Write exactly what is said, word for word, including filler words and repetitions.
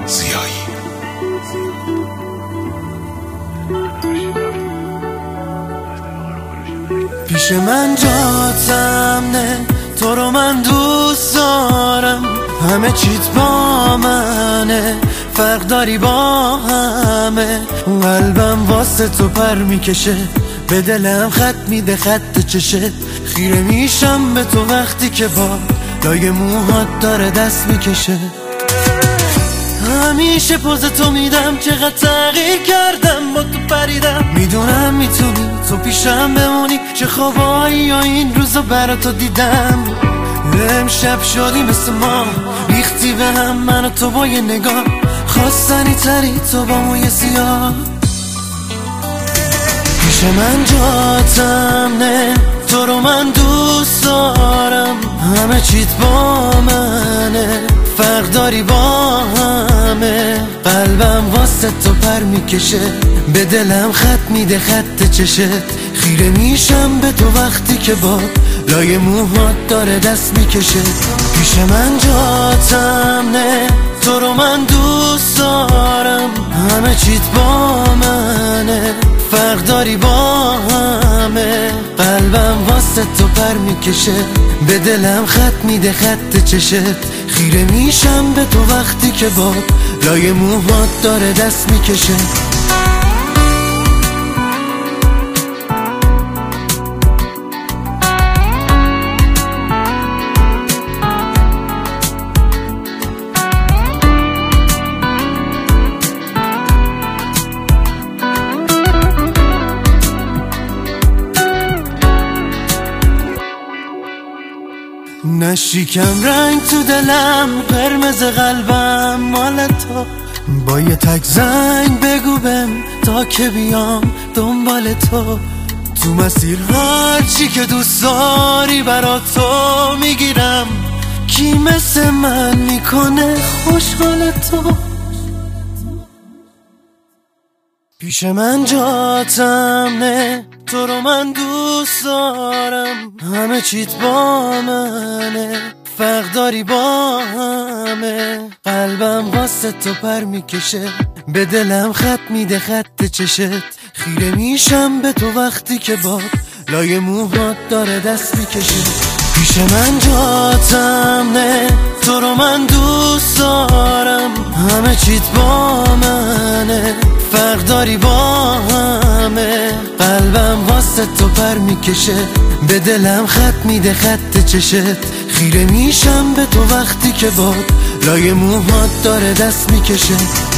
زیایی. پیش من جاتم نه، تو رو من دوست دارم، همه چیت با منه، فرق داری با همه. قلبم واسه تو پر میکشه، به دلم خط میده خط چشه. خیره میشم به تو وقتی که با لای موهات داره دست میکشه. همیشه پوز تو میدم، چقدر تغییر کردم با تو پریدم. میدونم میتونی تو پیشم بمونی، چه خوابایی یا این روزا برا تو دیدم. امشب شدی مثل ما، ریختی به هم من و تو با یه نگاه. خواستنی تری تو با موی سیاه. پیش من جاتم نه، تو رو من دوست دارم، همه چیت با منه، فرق داری با همه. قلبم واسه تو پر میکشه، به دلم خط میده خط چشه. خیره میشم به تو وقتی که با لای موهات داره دست میکشه. پیش من جاتم نه، تو رو من دوست دارم، همه چیت با منه، فرق داری با همه. قلبم واسه تو پر میکشه، به دلم خط میده خط چشت. خیره میشم به تو وقتی که با لای موهات داره دست میکشه. نشیکم رنگ تو دلم، قرمز قلبم مال تو. با یه تک زنگ بگو بهم تا که بیام دنبال تو. تو مسیر هر چی که دوست داری برا تو میگیرم. کی مثل من میکنه خوشحال تو؟ پیش من جاتم نه، تو رو من دوست دارم، همه چیت با منه، فرق داری با همه. قلبم واسه تو پر میکشه، به دلم خط میده خط چشت. خیره میشم به تو وقتی که با لای موهات داره دست میکشه. پیش من جاتم نه، تو رو من دوست دارم، همه چیت با منه، فرق داری با همه. قلبم واسه تو پر میکشه، به دلم خط میده خط چشت. خیره میشم به تو وقتی که با لای موهات داره دست میکشه.